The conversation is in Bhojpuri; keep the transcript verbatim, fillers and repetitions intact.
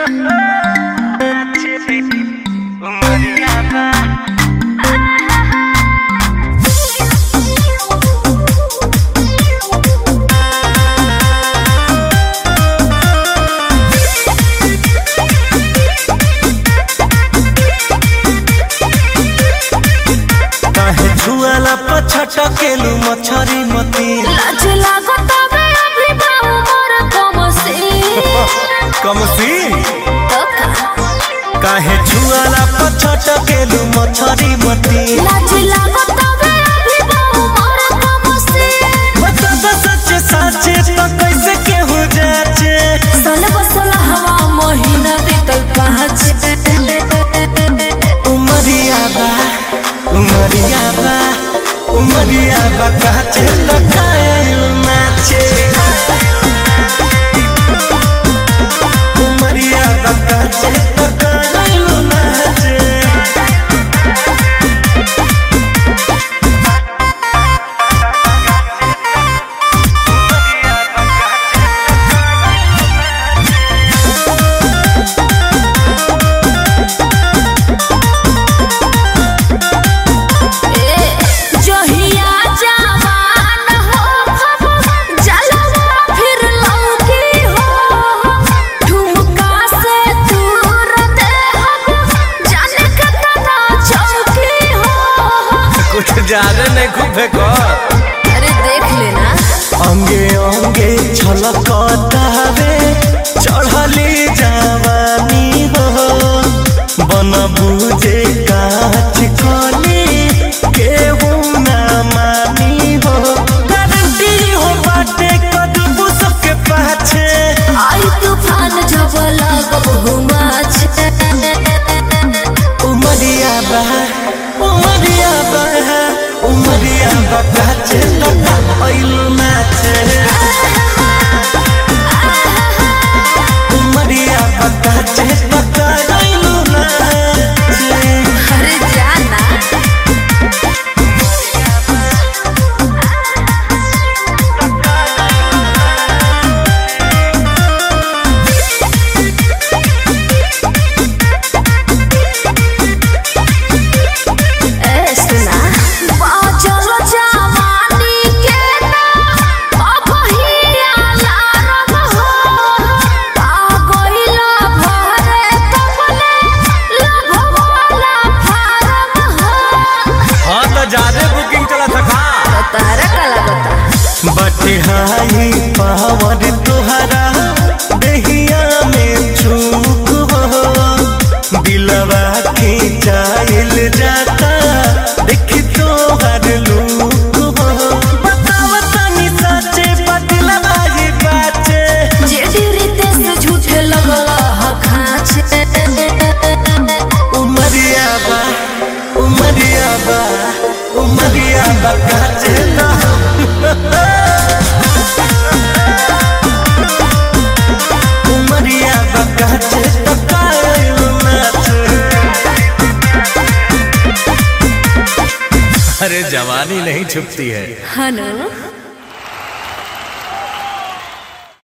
छटकेलू मछरी मती लाज लागत बे अभी बाऊ मोर कमसी कमसी तो काहे छुआला पछटकेलू मछरी मती लाज लागत बे अभी बाऊ मोर कमसी बता दो सच साचे तो कैसे केहू जाचे सन बसल हवा महीना बीतल पाँच उमरिया बा उमरिया बा उमरिया बा काचे लगाएल नाचे उमरिया बा काचे लगाएल नाचे ज्यादा नहीं खूबे को अरे देख लेना अंगे अंगे छलकता रे चढ़ली जवानी हो बन बुझे काच कली केहू ना मानी हो गारंटी हो बाटे कदबू सबके पाछे आई तूफान जब लगब घुमाछ उमरिया बा उमरिया बा उमरिया बा काचे लगाइल नाचे उमरिया बा काचे लगाइल नाचे अरे जाना बटे हाई पावर तुहरा दहिया में छूक हो दिलवा के चाइल जाता देख तो हर लूक हो बताव तनी सच्चे बदलवा ही बाचे जे डीरीते से झूठे लगला ह खाचे उमरिया बा उमरिया बा उमरिया बा काचे ना उमरिया बा काचे लगाइल नाचे अरे जवानी नहीं छुपती है हाँ ना।